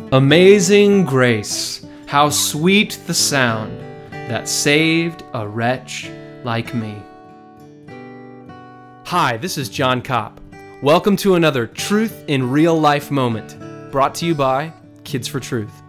Amazing grace, how sweet the sound that saved a wretch like me. Hi, this is John Kopp. Welcome to another Truth in Real Life moment, brought to you by Kids for Truth.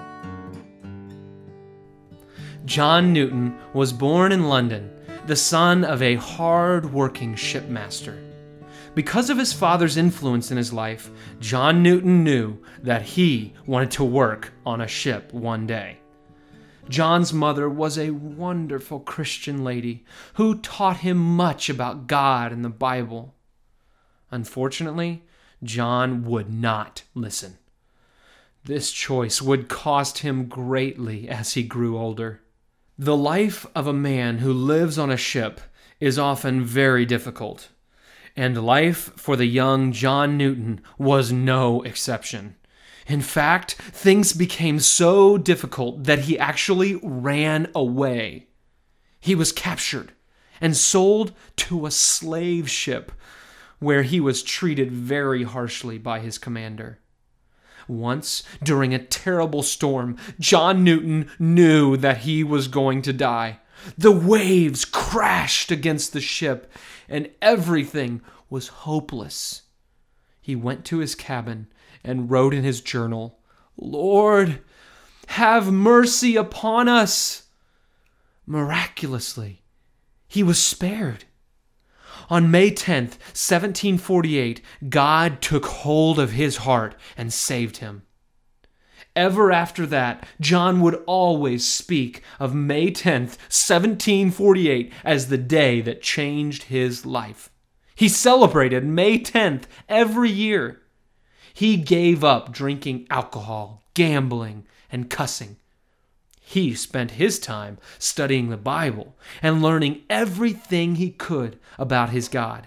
John Newton was born in London, the son of a hard-working shipmaster. Because of his father's influence in his life, John Newton knew that he wanted to work on a ship one day. John's mother was a wonderful Christian lady who taught him much about God and the Bible. Unfortunately, John would not listen. This choice would cost him greatly as he grew older. The life of a man who lives on a ship is often very difficult. And life for the young John Newton was no exception. In fact, things became so difficult that he actually ran away. He was captured and sold to a slave ship where he was treated very harshly by his commander. Once, during a terrible storm, John Newton knew that he was going to die. The waves crashed against the ship, and everything was hopeless. He went to his cabin and wrote in his journal, "Lord, have mercy upon us." Miraculously, he was spared. On May 10th, 1748, God took hold of his heart and saved him. Ever after that, John would always speak of May 10th, 1748 as the day that changed his life. He celebrated May 10th every year. He gave up drinking alcohol, gambling, and cussing. He spent his time studying the Bible and learning everything he could about his God.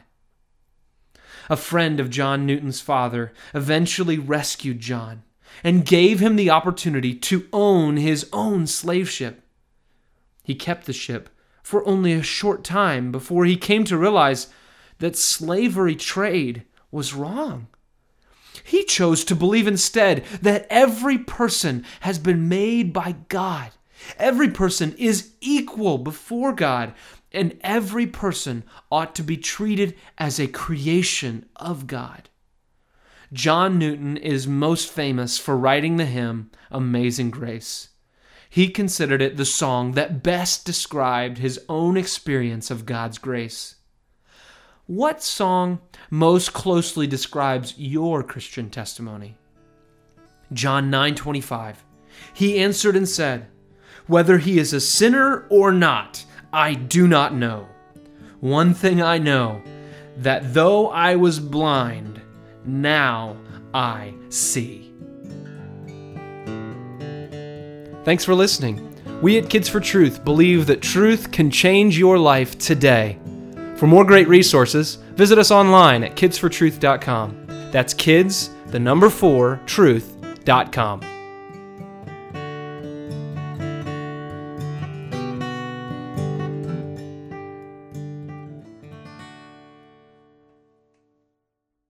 A friend of John Newton's father eventually rescued John and gave him the opportunity to own his own slave ship. He kept the ship for only a short time before he came to realize that slavery trade was wrong. He chose to believe instead that every person has been made by God. Every person is equal before God, and every person ought to be treated as a creation of God. John Newton is most famous for writing the hymn, Amazing Grace. He considered it the song that best described his own experience of God's grace. What song most closely describes your Christian testimony? John 9:25. He answered and said, "Whether he is a sinner or not, I do not know. One thing I know, that though I was blind, now I see." Thanks for listening. We at Kids for Truth believe that truth can change your life today. For more great resources, visit us online at kidsfortruth.com. That's kids, the number 4, truth.com.